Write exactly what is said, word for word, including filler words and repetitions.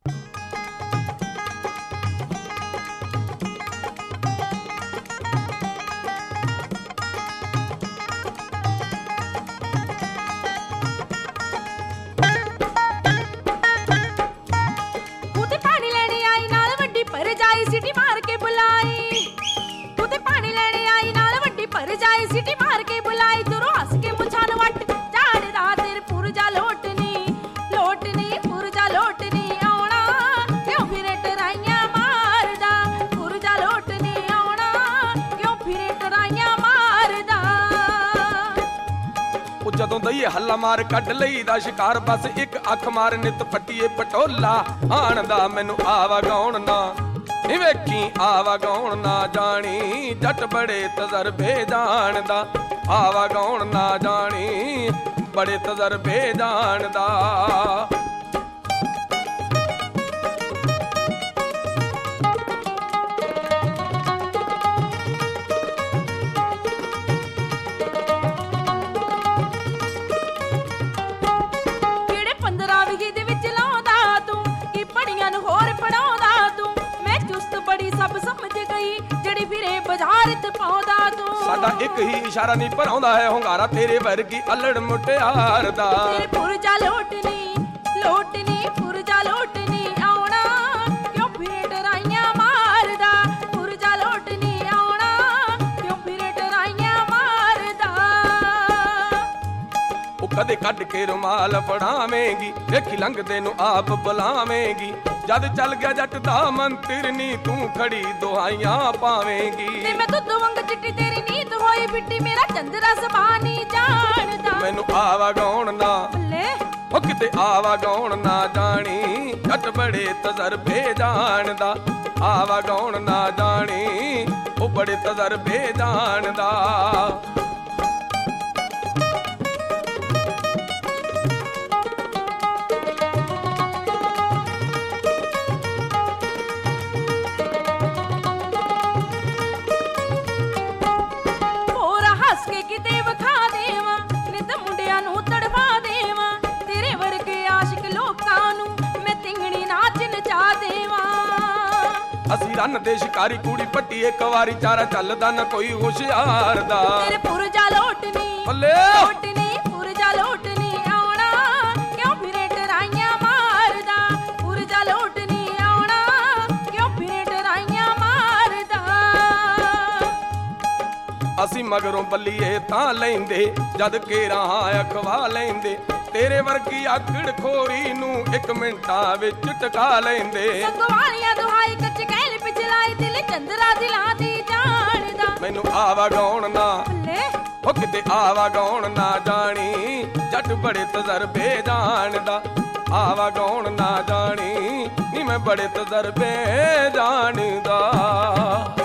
City मार के बुलाई तू ते पानी लेने आई नाल वड्डी भर जाए सिटी मार के बुलाई तू हंस के मुछान वट झाड़दा तेरे पुरजा लोटनी लोटनी पुरजा लोटनी आउणा क्यों फिरे टराइयां मारदा पुरजा लोटनी आउणा क्यों फिरे टराइयां मारदा ਉਹ ਜਦੋਂ ਦਈਏ ਹੱਲਾ ਮਾਰ ਕੱਢ ਲਈਦਾ ਸ਼ਿਕਾਰ ਬਸ ਇੱਕ ਅੱਖ ਮਾਰ ਨਿਤ ਪੱਟੀਏ ਪਟੋਲਾ ਆਣਦਾ ਮੈਨੂੰ ਆਵਾ ਗਾਉਣ ਨਾ ਨੀ ਵੇਖੀ ਆਵਾ ਗਾਉਣ ਨਾ ਜਾਣੀ ਜੱਟ ਬੜੇ ਤਜਰਬੇ ਜਾਣਦਾ ਆਵਾ ਗਾਉਣ ਨਾ ਜਾਣੀ ਬੜੇ ਤਜਰਬੇ ਜਾਣਦਾ ਕਿਹੜੇ ਪੰਦਰਾਂ ਵਿਗੇ ਦੇ ਵਿੱਚ ਲਾਉਂਦਾ ਤੂੰ ਕੀ ਪੜੀਆਂ ਨੂੰ ਹੋਰ ਪੜਾਉਂਦਾ ਤੂੰ बड़ी सब समझ गई जड़ी फिरे बाजार ते पाउंदा तू साडा एक ही इशारा नहीं भराउंदा है हुंगारा तेरे वर्गी अल्लड़ मुटियार दा तेरे पुरजा लोटनी लोटनी पुरजा लोटनी आउणा क्यों फिरे टराइयां मारदा पुरजा लोटनी आउणा क्यों फिरे टराइयां मारदा ओ कदे कढ के रुमाल फड़ावेंगी देखी लंघदे नु आप बुलावेंगी जद चल गया जट दा मंतिर नी तू खड़ी दुहाइयां पावेंगी ते मैं दुध वांग चिट्टी तेरी नींद होई बिट्टी मेरा चंदरा सबानी जानदा मैनू आवा गाउण ना ले ओ किते आवा गाउण ना जानी जट बड़े तजरबे जानदा आवा गाउण ना जानी ओ बड़े तजरबे जानदा ਅਸੀਂ ਰੰਨ ਦੇ ਸ਼ਿਕਾਰੀ ਕੂੜੀ ਪੱਟੀ ਇੱਕ ਵਾਰੀ ਚਾਰਾ ਚੱਲਦਾ ਨਾ ਕੋਈ ਹੁਸ਼ਿਆਰ ਦਾ ਤੇਰੇ ਪੁਰਜਾ ਲੋਟਨੀ ਬੱਲੇ ਲੋਟਨੀ ਪੁਰਜਾ ਲੋਟਨੀ ਆਉਣਾ ਕਿਉਂ ਫਿਰੇ ਟਰਾਈਆਂ ਮਾਰਦਾ ਪੁਰਜਾ ਲੋਟਨੀ ਆਉਣਾ ਕਿਉਂ ਫਿਰੇ ਟਰਾਈਆਂ ਮਾਰਦਾ ਅਸੀਂ ਮਗਰੋਂ ਬੱਲੀਏ ਤਾਂ ਲੈਂਦੇ ਜਦ ਕੇਰਾਂ ਅਖਵਾ ਲੈਂਦੇ तेरे वर्गी आकड़ खोरी नू एक मिंटा विच टका लेंदे संगवालियां दुहाई कच कहल पिछलाई दिल चंदरा दिलां दी जानदा मैनू आवा गाउण ना ले ओ किते आवा गाउण ना जानी जट बड़े तजरबे जानदा आवा गाउण ना जानी नी मैं बड़े तजरबे जानदा।